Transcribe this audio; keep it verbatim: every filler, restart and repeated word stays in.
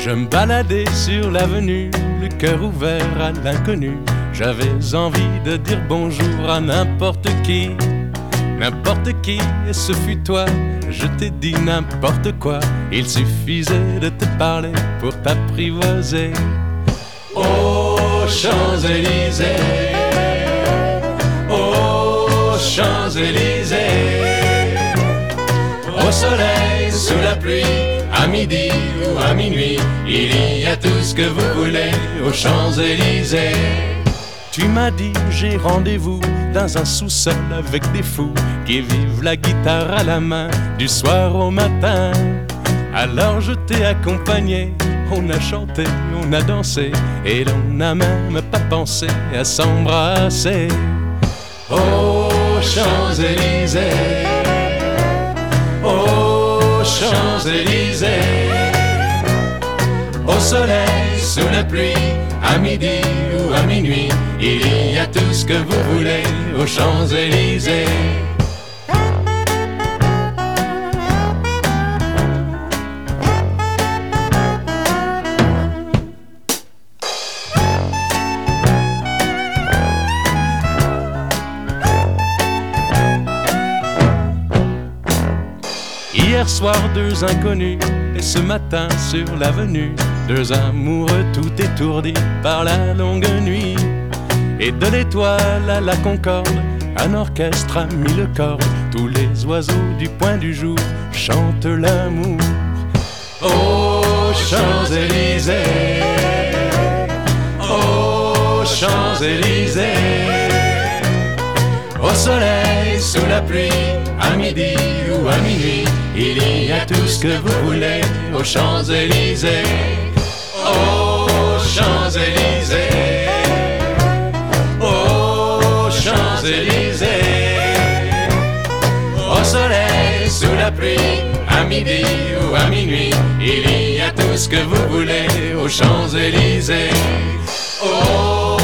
Je me baladais sur l'avenue, le cœur ouvert à l'inconnu. J'avais envie de dire bonjour à n'importe qui, n'importe qui, et ce fut toi. Je t'ai dit n'importe quoi, il suffisait de te parler pour t'apprivoiser. Aux Champs-Élysées, aux Champs-Élysées, au soleil, sous la pluie, à midi ou à minuit, il y a tout ce que vous voulez aux Champs-Élysées. Tu m'as dit j'ai rendez-vous dans un sous-sol avec des fous qui vivent la guitare à la main du soir au matin. Alors je t'ai accompagné, on a chanté, on a dansé et l'on n'a même pas pensé à s'embrasser. Aux Champs-Élysées, aux Champs-Élysées, au soleil, sous la pluie, à midi ou à minuit, il y a tout ce que vous voulez aux Champs-Élysées. Hier soir, deux inconnus, et ce matin sur l'avenue, deux amoureux tout étourdis par la longue nuit. Et de l'étoile à la Concorde, un orchestre a mis le cordes. Tous les oiseaux du point du jour chantent l'amour. Aux Champs-Élysées, aux Champs-Élysées, au soleil, sous la pluie, à midi ou à minuit, il y a tout ce que vous voulez aux Champs-Élysées. Aux Champs-Élysées, aux Champs-Élysées, au soleil, sous la pluie, à midi ou à minuit, il y a tout ce que vous voulez aux Champs-Élysées. Aux